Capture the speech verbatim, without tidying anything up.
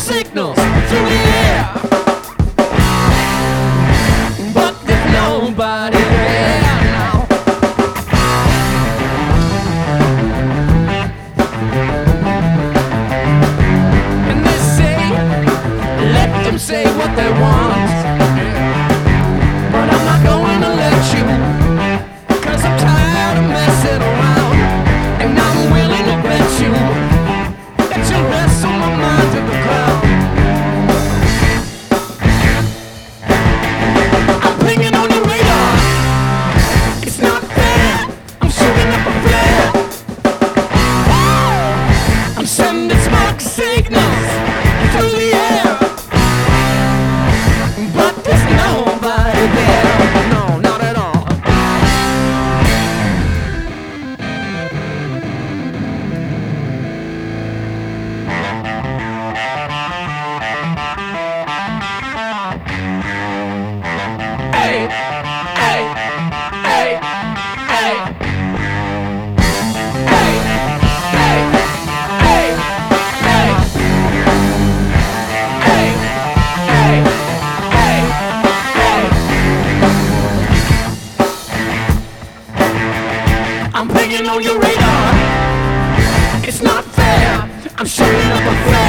signals through the air, but there's nobody there now. And they say, let them say what they want, but I'm not going to let you, 'cause I'm tired of messing around, and I'm willing to bet you that you'll wrestle my mind to the ground. I'm pinging on your radar, it's not fair, I'm shooting up a flare, I'm sending smoke signals through the air, but there's nobody there. No, not at all. Hey, hey, hey, hey. Hey, hey, hey, hey. Hey, hey, hey, hey. I'm pinging on your radar, it's not fair, I'm shooting up a flare.